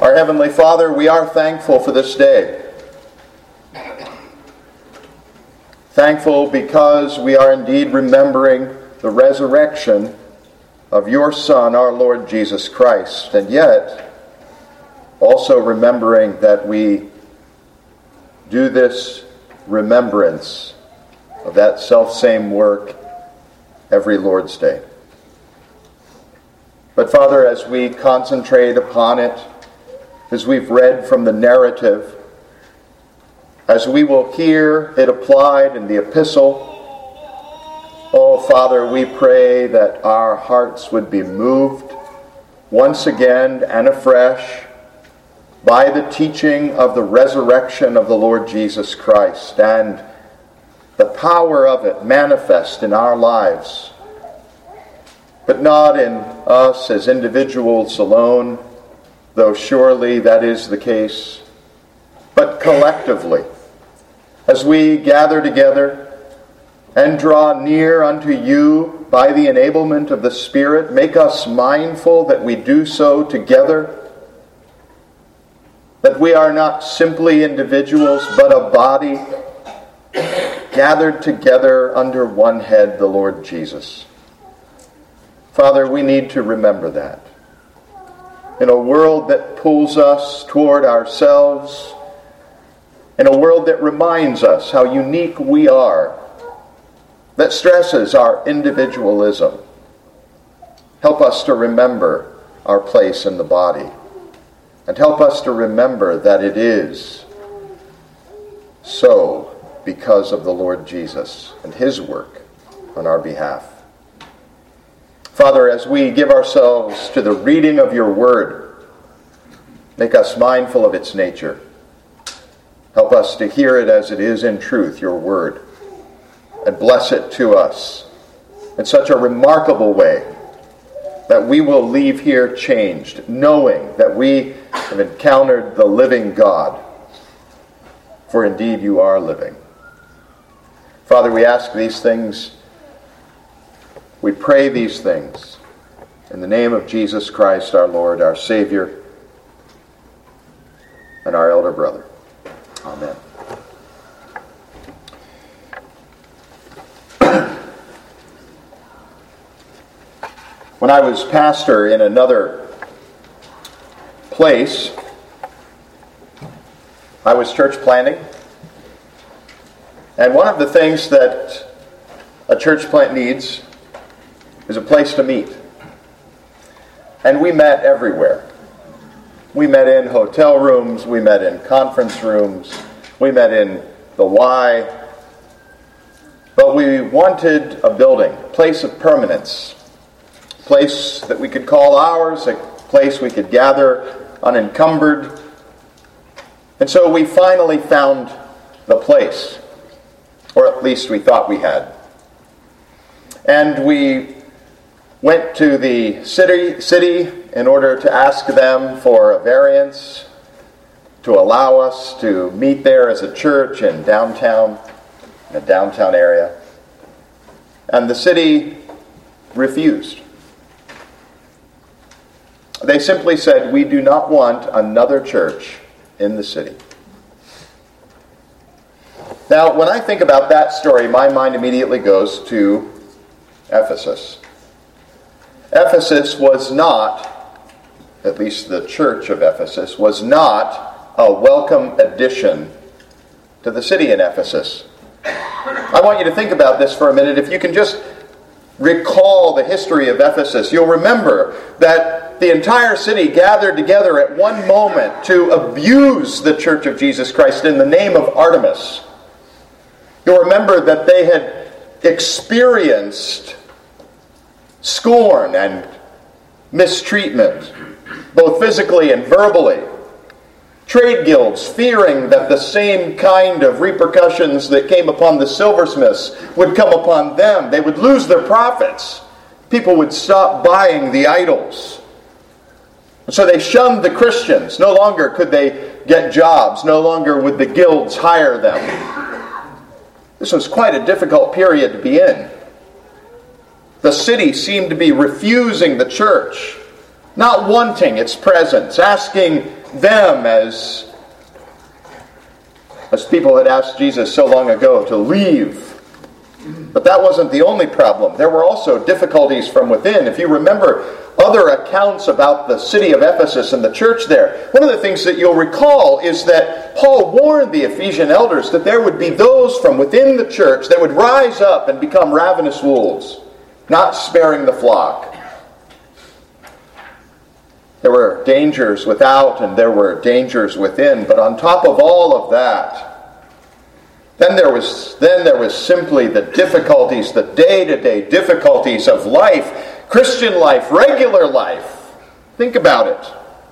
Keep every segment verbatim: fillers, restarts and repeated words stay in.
Our Heavenly Father, we are thankful for this day. Thankful because we are indeed remembering the resurrection of your Son, our Lord Jesus Christ, and yet also remembering that we do this remembrance of that selfsame work every Lord's Day. But Father, as we concentrate upon it, as we've read from the narrative, as we will hear it applied in the epistle, oh Father, we pray that our hearts would be moved once again and afresh by the teaching of the resurrection of the Lord Jesus Christ and the power of it manifest in our lives, but not in us as individuals alone, though surely that is the case, but collectively, as we gather together and draw near unto you by the enablement of the Spirit. Make us mindful that we do so together, that we are not simply individuals, but a body gathered together under one head, the Lord Jesus. Father, we need to remember that. In a world that pulls us toward ourselves, in a world that reminds us how unique we are, that stresses our individualism, help us to remember our place in the body, and help us to remember that it is so because of the Lord Jesus and his work on our behalf. Father, as we give ourselves to the reading of your word, make us mindful of its nature. Help us to hear it as it is in truth, your word, and bless it to us in such a remarkable way that we will leave here changed, knowing that we have encountered the living God, for indeed you are living. Father, we ask these things, we pray these things in the name of Jesus Christ, our Lord, our Savior, and our elder brother. Amen. When I was pastor in another place, I was church planting. And one of the things that a church plant needs is a place to meet. And we met everywhere. We met in hotel rooms, we met in conference rooms, we met in the Y. But we wanted a building, a place of permanence, a place that we could call ours, a place we could gather unencumbered. And so we finally found the place, or at least we thought we had. And we went to the city, city in order to ask them for a variance to allow us to meet there as a church in downtown, in the downtown area. And the city refused. They simply said, we do not want another church in the city. Now, when I think about that story, my mind immediately goes to Ephesus. Ephesus was not, at least the church of Ephesus, was not a welcome addition to the city in Ephesus. I want you to think about this for a minute. If you can just recall the history of Ephesus, you'll remember that the entire city gathered together at one moment to abuse the Church of Jesus Christ in the name of Artemis. You'll remember that they had experienced scorn and mistreatment, both physically and verbally. Trade guilds, fearing that the same kind of repercussions that came upon the silversmiths would come upon them. They would lose their profits. People would stop buying the idols. And so they shunned the Christians. No longer could they get jobs. No longer would the guilds hire them. This was quite a difficult period to be in. The city seemed to be refusing the church, not wanting its presence, asking them as, as people had asked Jesus so long ago to leave. But that wasn't the only problem. There were also difficulties from within. If you remember other accounts about the city of Ephesus and the church there, one of the things that you'll recall is that Paul warned the Ephesian elders that there would be those from within the church that would rise up and become ravenous wolves, not sparing the flock. There were dangers without and there were dangers within, but on top of all of that, Then there was then there was simply the difficulties, the day-to-day difficulties of life, Christian life, regular life. Think about it.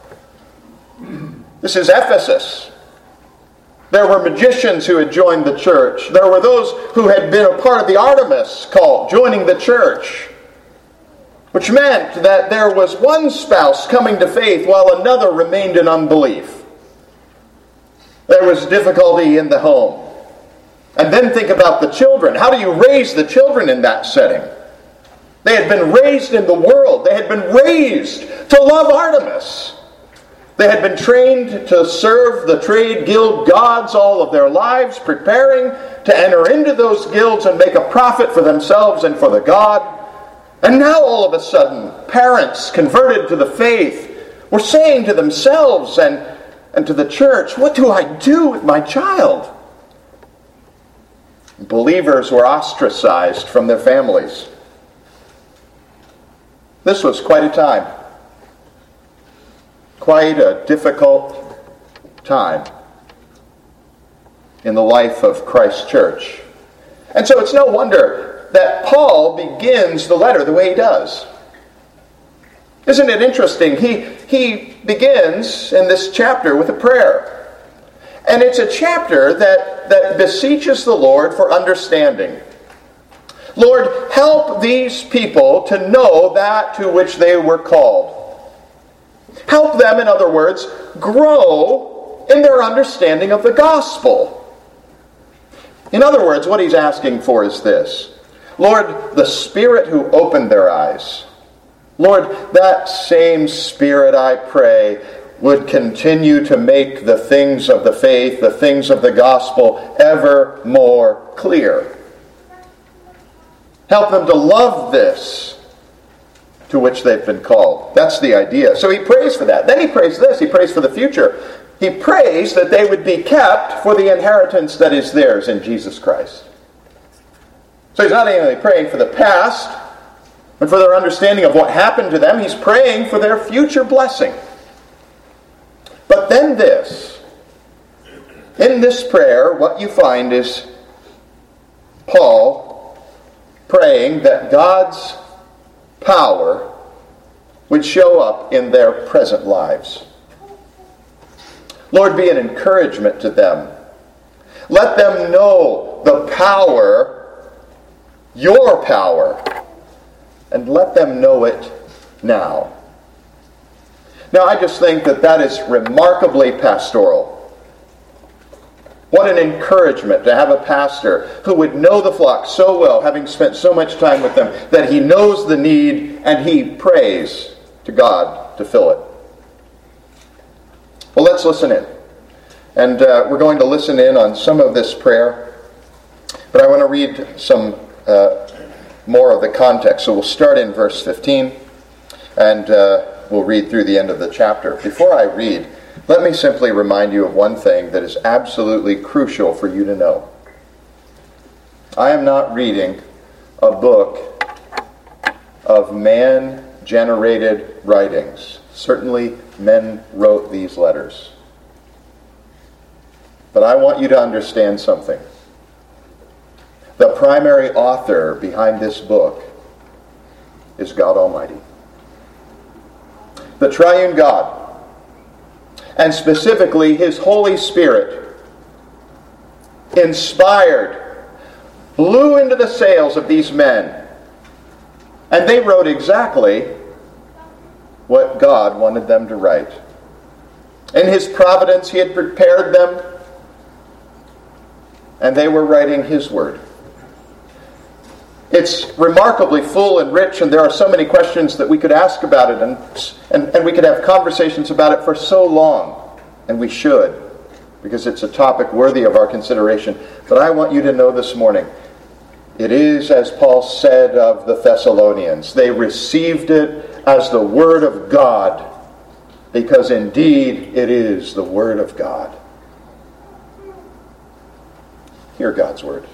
This is Ephesus. There were magicians who had joined the church. There were those who had been a part of the Artemis cult joining the church, which meant that there was one spouse coming to faith while another remained in unbelief. There was difficulty in the home. And then think about the children. How do you raise the children in that setting? They had been raised in the world. They had been raised to love Artemis. They had been trained to serve the trade guild gods all of their lives, preparing to enter into those guilds and make a profit for themselves and for the god. And now all of a sudden, parents converted to the faith were saying to themselves and, and to the church, "What do I do with my child?" Believers were ostracized from their families. This was quite a time. Quite a difficult time in the life of Christ's church. And so it's no wonder that Paul begins the letter the way he does. Isn't it interesting? He, he begins in this chapter with a prayer. And it's a chapter that, that beseeches the Lord for understanding. Lord, help these people to know that to which they were called. Help them, in other words, grow in their understanding of the gospel. In other words, what he's asking for is this. Lord, the Spirit who opened their eyes. Lord, that same Spirit, I pray, would continue to make the things of the faith, the things of the gospel, ever more clear. Help them to love this to which they've been called. That's the idea. So he prays for that. Then he prays this. He prays for the future. He prays that they would be kept for the inheritance that is theirs in Jesus Christ. So he's not only praying for the past, but for their understanding of what happened to them. He's praying for their future blessing. But then this, in this prayer, what you find is Paul praying that God's power would show up in their present lives. Lord, be an encouragement to them. Let them know the power, your power, and let them know it now. Now, I just think that that is remarkably pastoral. What an encouragement to have a pastor who would know the flock so well, having spent so much time with them, that he knows the need and he prays to God to fill it. Well, let's listen in. And uh, we're going to listen in on some of this prayer, but I want to read some uh, more of the context. So we'll start in verse fifteen, and uh, we'll read through the end of the chapter. Before I read, let me simply remind you of one thing that is absolutely crucial for you to know. I am not reading a book of man-generated writings. Certainly, men wrote these letters. But I want you to understand something. The primary author behind this book is God Almighty. The triune God, and specifically His Holy Spirit, inspired, blew into the sails of these men, and they wrote exactly what God wanted them to write. In His providence, He had prepared them, and they were writing His Word. It's remarkably full and rich, and there are so many questions that we could ask about it, and, and, and we could have conversations about it for so long. and we should, because it's a topic worthy of our consideration. But I want you to know this morning, it is as Paul said of the Thessalonians. They received it as the Word of God, because indeed it is the Word of God. Hear God's Word.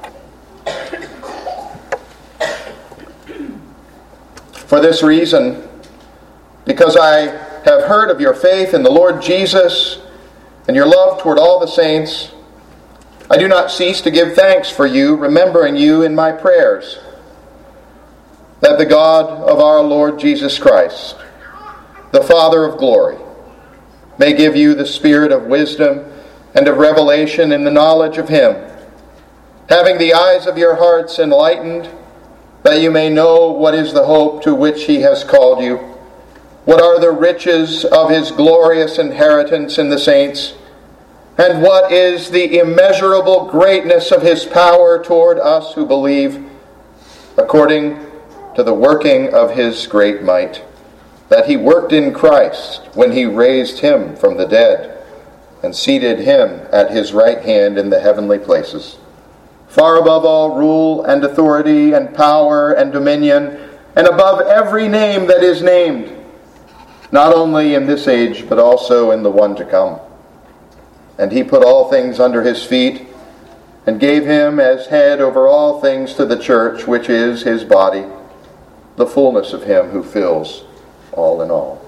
For this reason, because I have heard of your faith in the Lord Jesus and your love toward all the saints, I do not cease to give thanks for you, remembering you in my prayers, that the God of our Lord Jesus Christ, the Father of glory, may give you the spirit of wisdom and of revelation in the knowledge of Him, having the eyes of your hearts enlightened, that you may know what is the hope to which He has called you, what are the riches of His glorious inheritance in the saints, and what is the immeasurable greatness of His power toward us who believe, according to the working of His great might, that He worked in Christ when He raised Him from the dead and seated Him at His right hand in the heavenly places, far above all rule and authority and power and dominion, and above every name that is named, not only in this age, but also in the one to come. And He put all things under His feet, and gave Him as head over all things to the church, which is His body, the fullness of Him who fills all in all.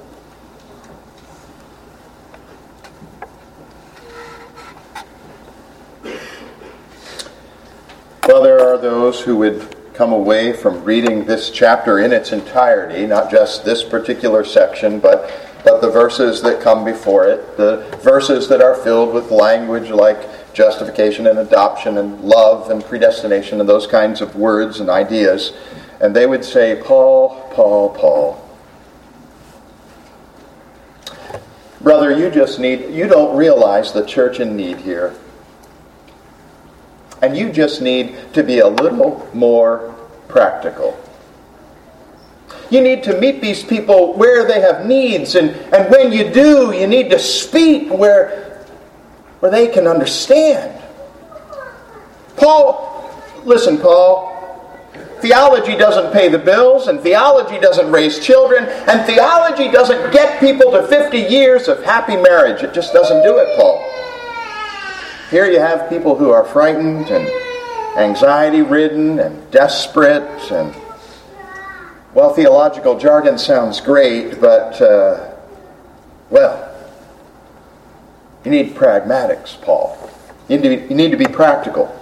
Well, there are those who would come away from reading this chapter in its entirety, not just this particular section, but, but the verses that come before it, the verses that are filled with language like justification and adoption and love and predestination and those kinds of words and ideas, and they would say, Paul, Paul, Paul. Brother, you just need, you don't realize the church in need here. And you just need to be a little more practical. You need to meet these people where they have needs, and, and when you do, you need to speak where, where they can understand. Paul, listen, Paul, theology doesn't pay the bills, and theology doesn't raise children, and theology doesn't get people to fifty years of happy marriage. It just doesn't do it, Paul. Here you have people who are frightened and anxiety-ridden and desperate, and, well, theological jargon sounds great, but, uh, well, you need pragmatics, Paul. You need, to be, you need to be practical.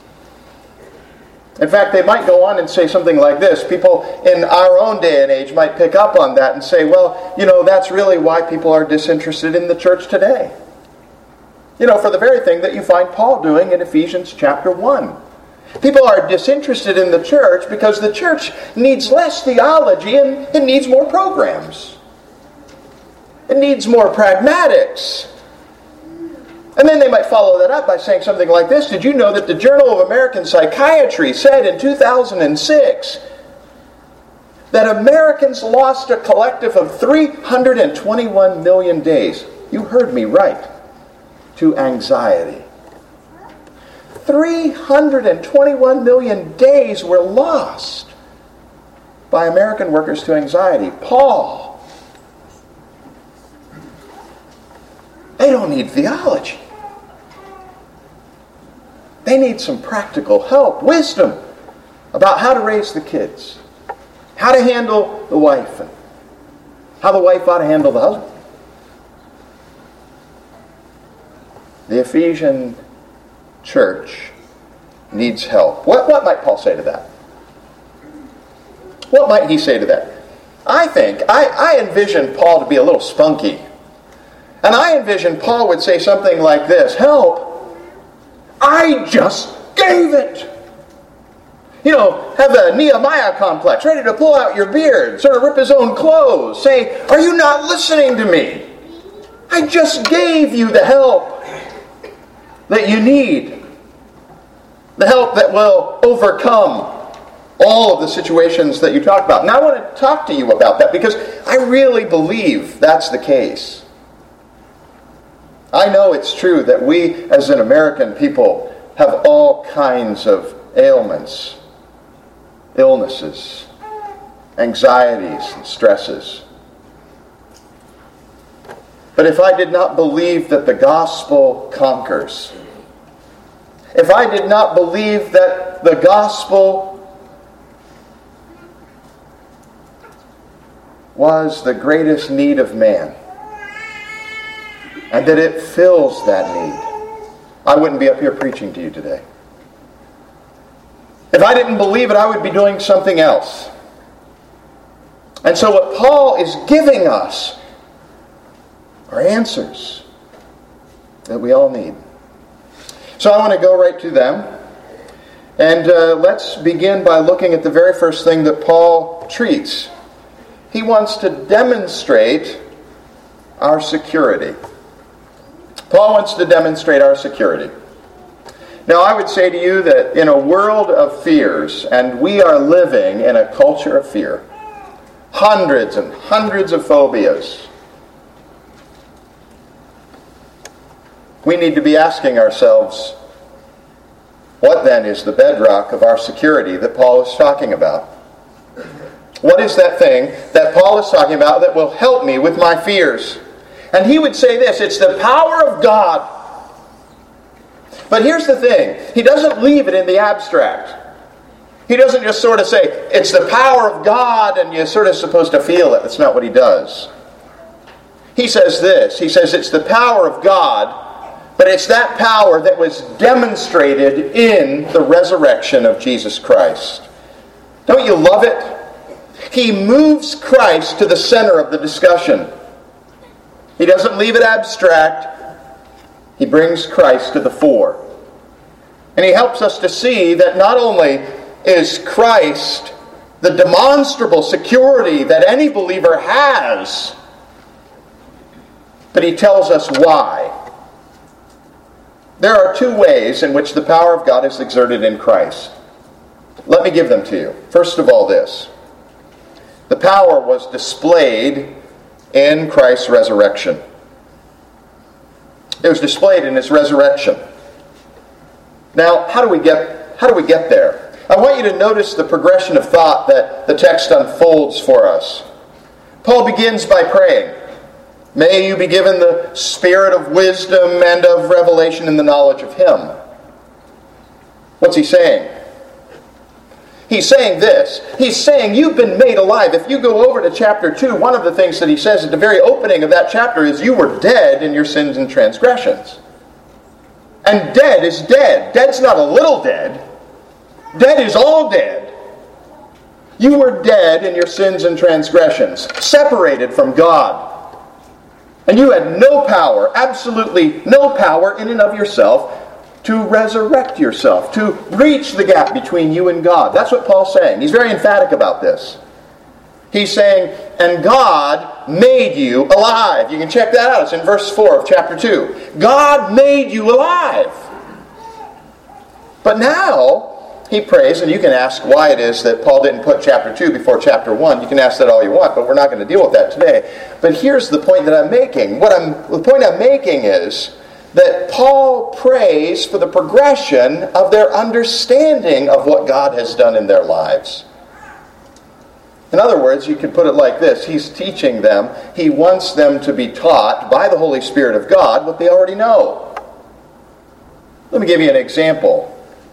In fact, they might go on and say something like this. People in our own day and age might pick up on that and say, well, you know, that's really why people are disinterested in the church today. You know, for the very thing that you find Paul doing in Ephesians chapter one. People are disinterested in the church because the church needs less theology and it needs more programs. It needs more pragmatics. And then they might follow that up by saying something like this. Did you know that the Journal of American Psychiatry said in two thousand six that Americans lost a collective of three hundred twenty-one million days? You heard me right. To anxiety. three hundred twenty-one million days were lost by American workers to anxiety. Paul, they don't need theology. They need some practical help, wisdom about how to raise the kids, how to handle the wife, and how the wife ought to handle the husband. The Ephesian church needs help. What, what might Paul say to that? What might he say to that? I think, I, I envision Paul to be a little spunky. And I envision Paul would say something like this, help, I just gave it. You know, have the Nehemiah complex, ready to pull out your beard, sort of rip his own clothes, say, are you not listening to me? I just gave you the help that you need. The help that will overcome all of the situations that you talk about. And I want to talk to you about that because I really believe that's the case. I know it's true that we as an American people have all kinds of ailments, illnesses, anxieties, and stresses. But if I did not believe that the gospel conquers, if I did not believe that the gospel was the greatest need of man, and that it fills that need, I wouldn't be up here preaching to you today. If I didn't believe it, I would be doing something else. And so what Paul is giving us are answers that we all need. So I want to go right to them. And uh, let's begin by looking at the very first thing that Paul treats. He wants to demonstrate our security. Paul wants to demonstrate our security. Now, I would say to you that in a world of fears, and we are living in a culture of fear, hundreds and hundreds of phobias, we need to be asking ourselves, what then is the bedrock of our security that Paul is talking about? What is that thing that Paul is talking about that will help me with my fears? And he would say this, it's the power of God. But here's the thing, he doesn't leave it in the abstract. He doesn't just sort of say, it's the power of God and you're sort of supposed to feel it. That's not what he does. He says this, he says it's the power of God, but it's that power that was demonstrated in the resurrection of Jesus Christ. Don't you love it? He moves Christ to the center of the discussion. He doesn't leave it abstract. He brings Christ to the fore. And he helps us to see that not only is Christ the demonstrable security that any believer has, but he tells us why. There are two ways in which the power of God is exerted in Christ. Let me give them to you. First of all, this. The power was displayed in Christ's resurrection. It was displayed in his resurrection. Now, how do we get how do we get there? I want you to notice the progression of thought that the text unfolds for us. Paul begins by praying, "May you be given the spirit of wisdom and of revelation in the knowledge of him." What's he saying? He's saying this. He's saying you've been made alive. If you go over to chapter two, one of the things that he says at the very opening of that chapter is you were dead in your sins and transgressions. And dead is dead. Dead's not a little dead. Dead is all dead. You were dead in your sins and transgressions, separated from God. And you had no power, absolutely no power in and of yourself to resurrect yourself, to breach the gap between you and God. That's what Paul's saying. He's very emphatic about this. He's saying, and God made you alive. You can check that out. It's in verse four of chapter two. God made you alive. But now, he prays, and you can ask why it is that Paul didn't put chapter two before chapter one. You can ask that all you want, but we're not going to deal with that today. But here's the point that I'm making. What I'm, the point I'm making is that Paul prays for the progression of their understanding of what God has done in their lives. In other words, you could put it like this. He's teaching them. He wants them to be taught by the Holy Spirit of God what they already know. Let me give you an example.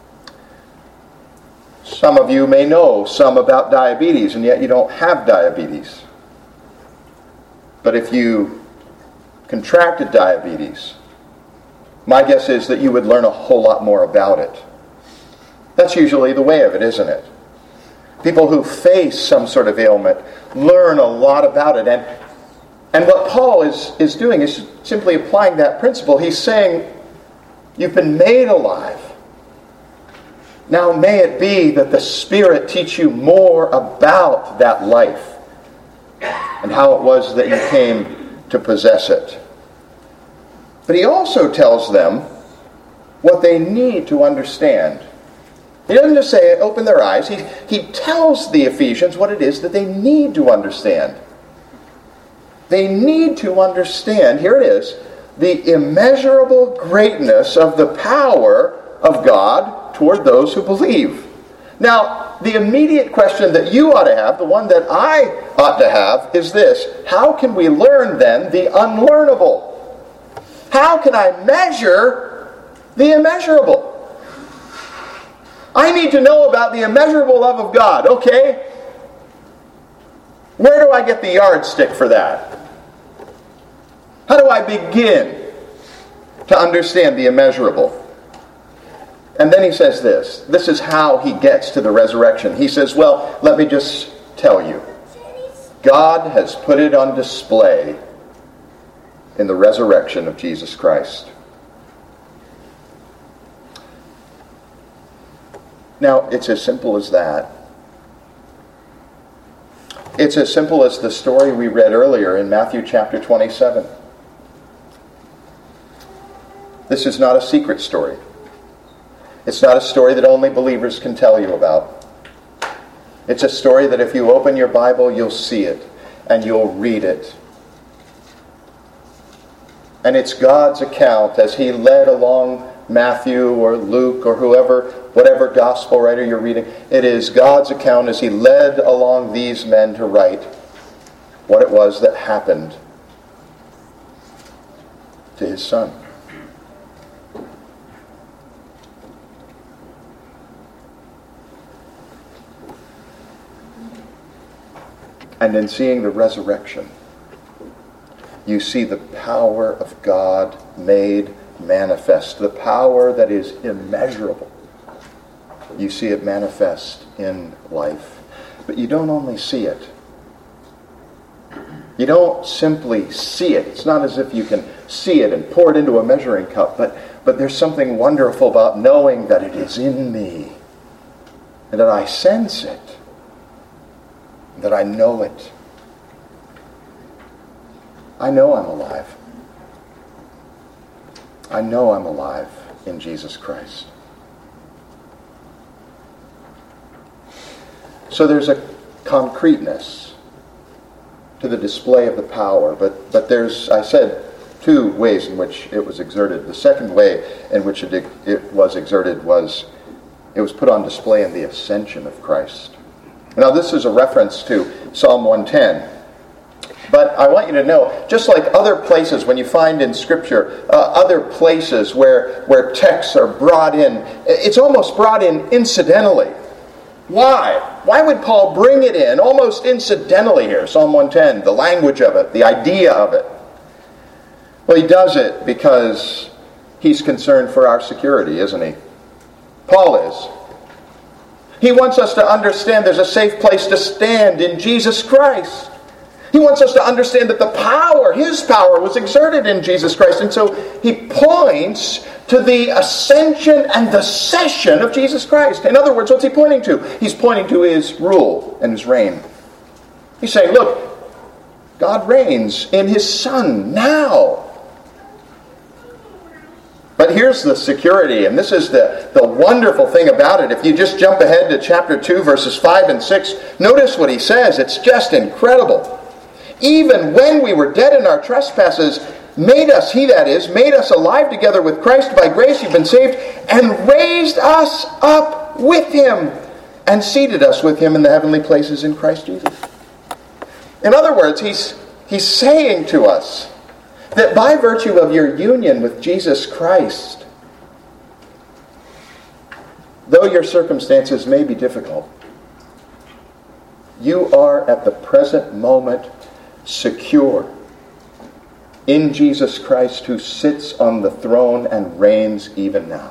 Some of you may know some about diabetes, and yet you don't have diabetes. But if you contracted diabetes, my guess is that you would learn a whole lot more about it. That's usually the way of it, isn't it? People who face some sort of ailment learn a lot about it. And, and what Paul is, is doing is simply applying that principle. He's saying, you've been made alive. Now may it be that the Spirit teach you more about that life and how it was that you came to possess it. But he also tells them what they need to understand. He doesn't just say, open their eyes. He, he tells the Ephesians what it is that they need to understand. They need to understand, here it is, the immeasurable greatness of the power of God toward those who believe. Now, the immediate question that you ought to have, the one that I ought to have, is this: how can we learn then the unlearnable? How can I measure the immeasurable? I need to know about the immeasurable love of God. Okay, where do I get the yardstick for that? How do I begin to understand the immeasurable? And then he says this. This is how he gets to the resurrection. He says, well, let me just tell you. God has put it on display in the resurrection of Jesus Christ. Now, it's as simple as that. It's as simple as the story we read earlier in Matthew chapter twenty-seven. This is not a secret story. It's not a story that only believers can tell you about. It's a story that if you open your Bible, you'll see it and you'll read it. And it's God's account as he led along Matthew or Luke or whoever, whatever gospel writer you're reading. It is God's account as he led along these men to write what it was that happened to his Son. And in seeing the resurrection, you see the power of God made manifest. The power that is immeasurable. You see it manifest in life. But you don't only see it. You don't simply see it. It's not as if you can see it and pour it into a measuring cup. But, but there's something wonderful about knowing that it is in me. And that I sense it. That I know it. I know I'm alive. I know I'm alive in Jesus Christ. So there's a concreteness to the display of the power, but, but there's, I said, two ways in which it was exerted. The second way in which it, it was exerted was it was put on display in the ascension of Christ. Now this is a reference to Psalm one ten. But I want you to know, just like other places when you find in Scripture, uh, other places where, where texts are brought in, it's almost brought in incidentally. Why? Why would Paul bring it in almost incidentally here? Psalm one ten, the language of it, the idea of it. Well, he does it because he's concerned for our security, isn't he? Paul is. He wants us to understand there's a safe place to stand in Jesus Christ. He wants us to understand that the power, his power, was exerted in Jesus Christ. And so he points to the ascension and the session of Jesus Christ. In other words, what's he pointing to? He's pointing to his rule and his reign. He's saying, look, God reigns in his Son now. But here's the security, and this is the, the wonderful thing about it. If you just jump ahead to chapter two, verses five and six, notice what he says. It's just incredible. Even when we were dead in our trespasses, made us, he that is, made us alive together with Christ. By grace you've been saved, and raised us up with him, and seated us with him in the heavenly places in Christ Jesus. In other words, he's, he's saying to us that by virtue of your union with Jesus Christ, though your circumstances may be difficult, you are at the present moment secure in Jesus Christ, who sits on the throne and reigns even now.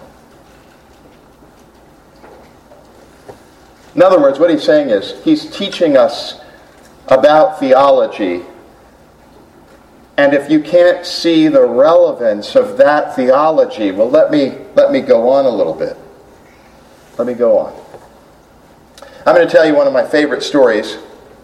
In other words, what he's saying is, he's teaching us about theology. And if you can't see the relevance of that theology, well, let me let me go on a little bit. Let me go on. I'm going to tell you one of my favorite stories.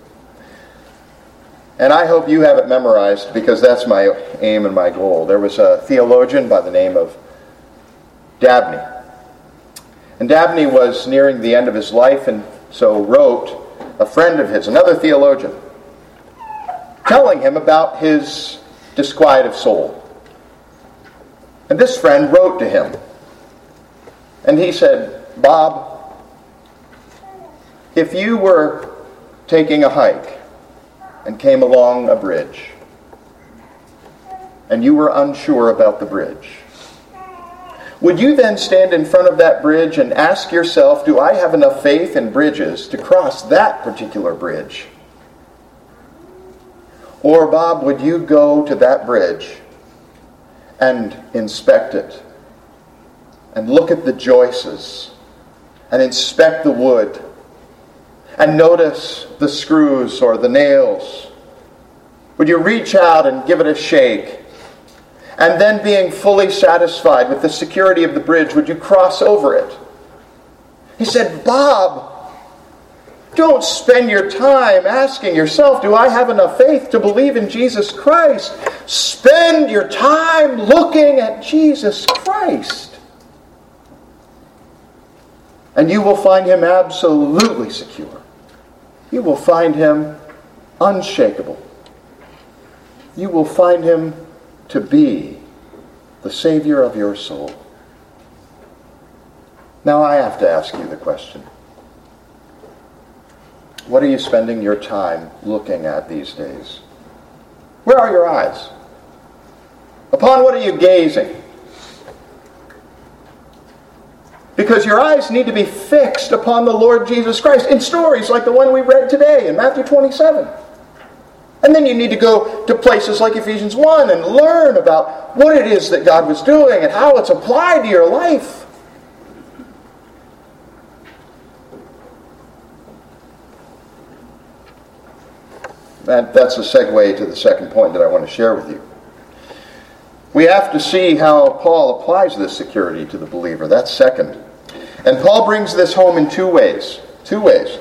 And I hope you have it memorized, because that's my aim and my goal. There was a theologian by the name of Dabney. And Dabney was nearing the end of his life, and so wrote a friend of his, another theologian, telling him about his disquiet of soul. And this friend wrote to him. And he said, Bob, if you were taking a hike and came along a bridge, and you were unsure about the bridge, would you then stand in front of that bridge and ask yourself, do I have enough faith in bridges to cross that particular bridge? Or, Bob, would you go to that bridge and inspect it, and look at the joists, and inspect the wood, and notice the screws or the nails? Would you reach out and give it a shake? And then, being fully satisfied with the security of the bridge, would you cross over it? He said, Bob, don't spend your time asking yourself, do I have enough faith to believe in Jesus Christ? Spend your time looking at Jesus Christ. And you will find him absolutely secure. You will find him unshakable. You will find him to be the Savior of your soul. Now I have to ask you the question. What are you spending your time looking at these days? Where are your eyes? Upon what are you gazing? Because your eyes need to be fixed upon the Lord Jesus Christ in stories like the one we read today in Matthew twenty-seven. And then you need to go to places like Ephesians one and learn about what it is that God was doing and how it's applied to your life. That, that's a segue to the second point that I want to share with you. We have to see how Paul applies this security to the believer. That's second. And Paul brings this home in two ways. Two ways.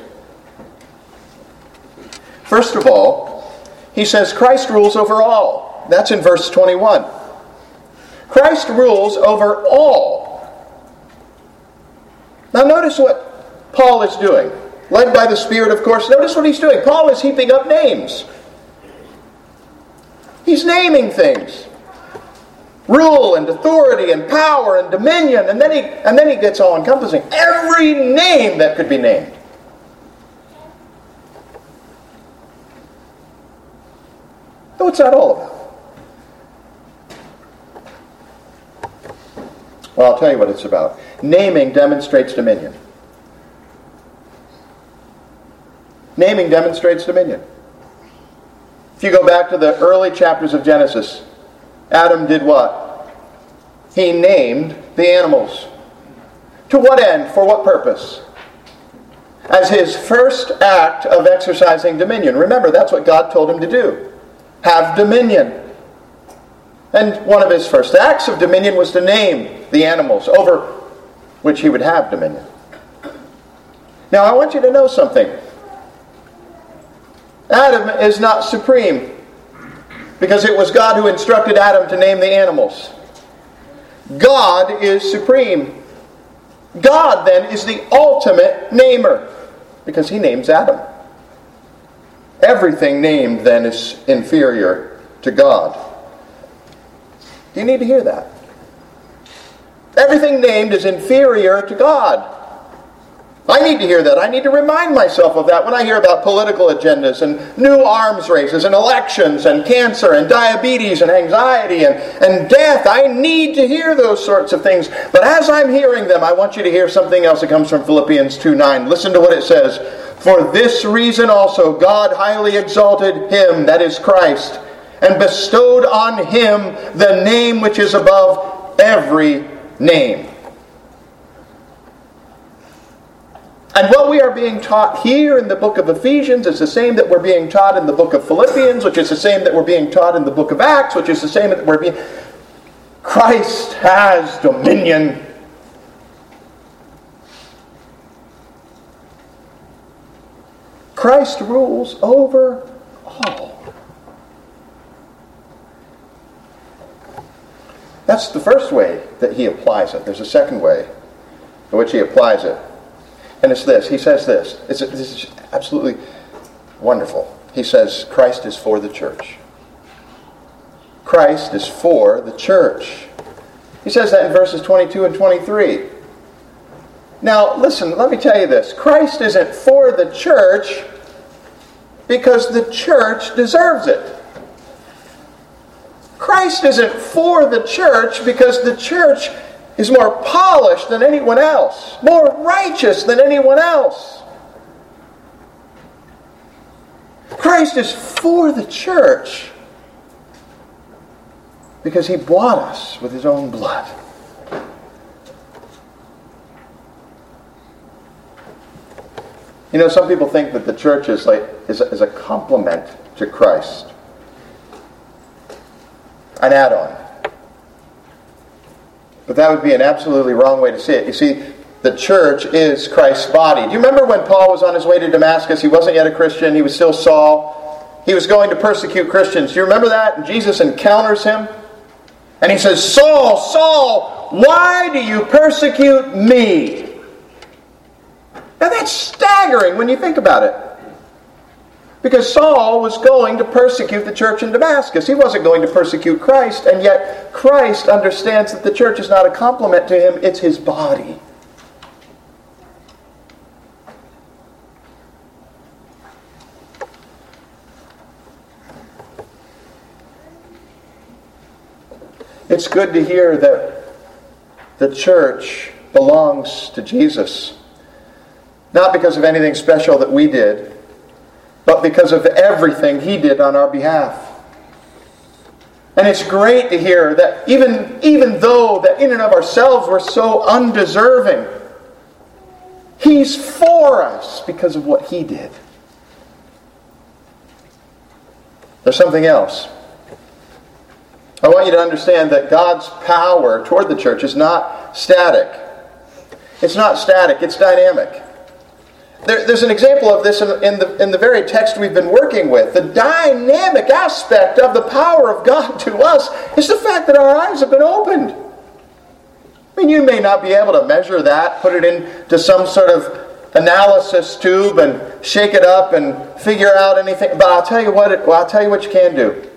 First of all, he says Christ rules over all. That's in verse twenty-one. Christ rules over all. Now notice what Paul is doing. Led by the Spirit, of course. Notice what he's doing. Paul is heaping up names. He's naming things. Rule and authority and power and dominion. And then he, and then he gets all encompassing. Every name that could be named. So what's that all about? Well, I'll tell you what it's about. Naming demonstrates dominion. Naming demonstrates dominion. If you go back to the early chapters of Genesis, Adam did what? He named the animals. To what end? For what purpose? As his first act of exercising dominion. Remember, that's what God told him to do. Have dominion. And one of his first acts of dominion was to name the animals over which he would have dominion. Now, I want you to know something. Adam is not supreme because it was God who instructed Adam to name the animals. God is supreme. God, then, is the ultimate namer because he names Adam. Everything named, then, is inferior to God. You need to hear that. Everything named is inferior to God. I need to hear that. I need to remind myself of that when I hear about political agendas and new arms races and elections and cancer and diabetes and anxiety and, and death. I need to hear those sorts of things. But as I'm hearing them, I want you to hear something else that comes from Philippians two nine. Listen to what it says. For this reason also God highly exalted him, that is Christ, and bestowed on him the name which is above every name. And what we are being taught here in the book of Ephesians is the same that we're being taught in the book of Philippians, which is the same that we're being taught in the book of Acts, which is the same that we're being... Christ has dominion. Christ rules over all. That's the first way that he applies it. There's a second way in which he applies it. And it's this. He says this. It's, this is absolutely wonderful. He says, Christ is for the church. Christ is for the church. He says that in verses twenty-two and twenty-three. Now, listen, let me tell you this. Christ isn't for the church because the church deserves it. Christ isn't for the church because the church is more polished than anyone else, more righteous than anyone else. Christ is for the church because He bought us with His own blood. You know, some people think that the church is like is a, is a complement to Christ, an add-on. But that would be an absolutely wrong way to see it. You see, the church is Christ's body. Do you remember when Paul was on his way to Damascus? He wasn't yet a Christian. He was still Saul. He was going to persecute Christians. Do you remember that? And Jesus encounters him. And he says, Saul, Saul, why do you persecute me? Now that's staggering when you think about it. Because Saul was going to persecute the church in Damascus. He wasn't going to persecute Christ, and yet Christ understands that the church is not a complement to Him, it's His body. It's good to hear that the church belongs to Jesus. Not because of anything special that we did, but because of everything He did on our behalf. And it's great to hear that even, even though that in and of ourselves we're so undeserving, He's for us because of what He did. There's something else. I want you to understand that God's power toward the church is not static. It's not static, it's dynamic. There, there's an example of this in, in, the, in the very text we've been working with. The dynamic aspect of the power of God to us is the fact that our eyes have been opened. I mean, you may not be able to measure that, put it into some sort of analysis tube and shake it up and figure out anything, but I'll tell you what it, well, I'll tell you what you can do.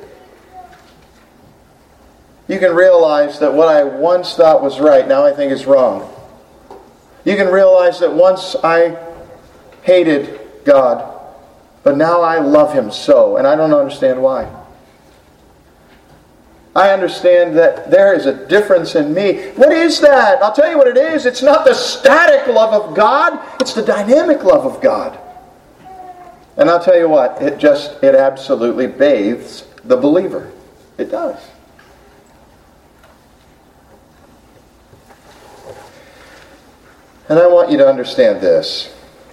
You can realize that what I once thought was right, now I think is wrong. You can realize that once I hated God, but now I love Him so, and I don't understand why. I understand that there is a difference in me. What is that? I'll tell you what it is. It's not the static love of God, it's the dynamic love of God. And I'll tell you what, it just, it absolutely bathes the believer. It does. And I want you to understand this.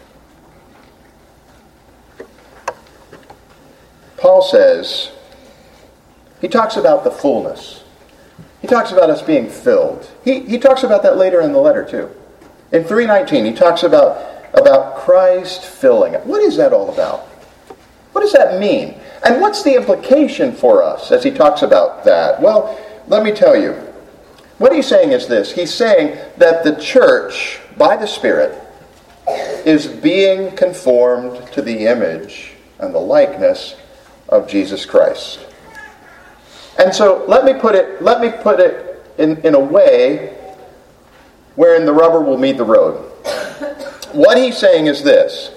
Paul says, he talks about the fullness. He talks about us being filled. He, he talks about that later in the letter too. In three nineteen, he talks about, about Christ filling it. What is that all about? What does that mean? And what's the implication for us as he talks about that? Well, let me tell you. What he's saying is this. He's saying that the church, by the Spirit, is being conformed to the image and the likeness of Jesus Christ. And so let me put it, let me put it in, in a way wherein the rubber will meet the road. What he's saying is this.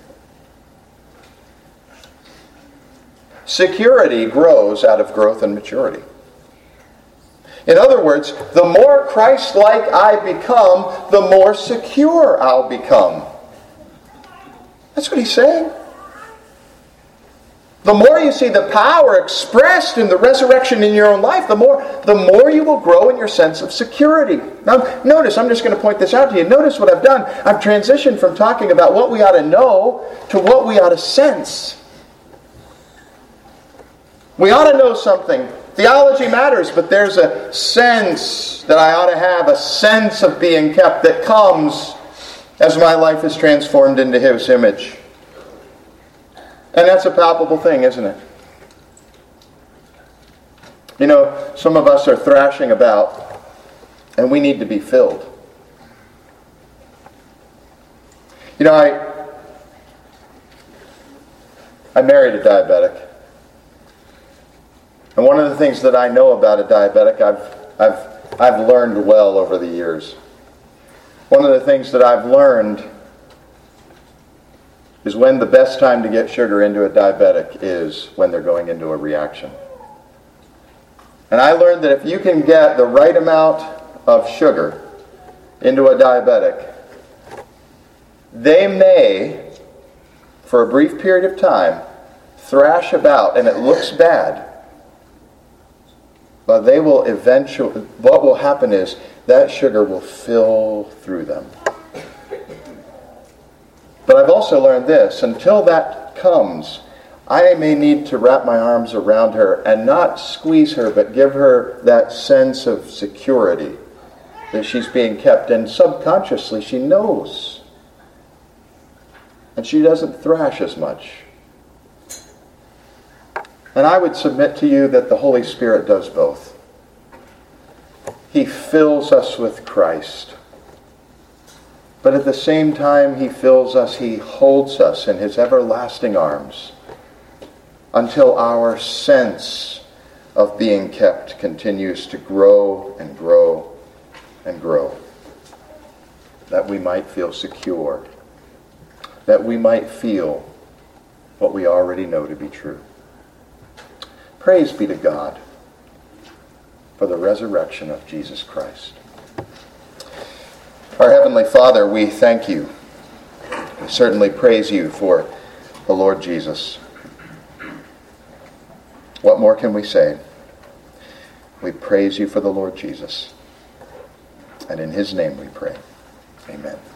Security grows out of growth and maturity. In other words, the more Christ-like I become, the more secure I'll become. That's what he's saying. The more you see the power expressed in the resurrection in your own life, the more, the more you will grow in your sense of security. Now, notice, I'm just going to point this out to you. Notice what I've done. I've transitioned from talking about what we ought to know to what we ought to sense. We ought to know something. Theology matters, but there's a sense that I ought to have, a sense of being kept that comes as my life is transformed into His image. And that's a palpable thing, isn't it? You know, some of us are thrashing about, and we need to be filled. You know, I I married a diabetic. And one of the things that I know about a diabetic, I've I've I've learned well over the years. One of the things that I've learned is when the best time to get sugar into a diabetic is when they're going into a reaction. And I learned that if you can get the right amount of sugar into a diabetic, they may, for a brief period of time, thrash about, and it looks bad. But they will eventually, what will happen is that sugar will fill through them. But I've also learned this, until that comes, I may need to wrap my arms around her and not squeeze her, but give her that sense of security that she's being kept. And subconsciously she knows. And she doesn't thrash as much. And I would submit to you that the Holy Spirit does both. He fills us with Christ. But at the same time he fills us, he holds us in his everlasting arms until our sense of being kept continues to grow and grow and grow. That we might feel secure. That we might feel what we already know to be true. Praise be to God for the resurrection of Jesus Christ. Our Heavenly Father, we thank you. We certainly praise you for the Lord Jesus. What more can we say? We praise you for the Lord Jesus. And in his name we pray. Amen.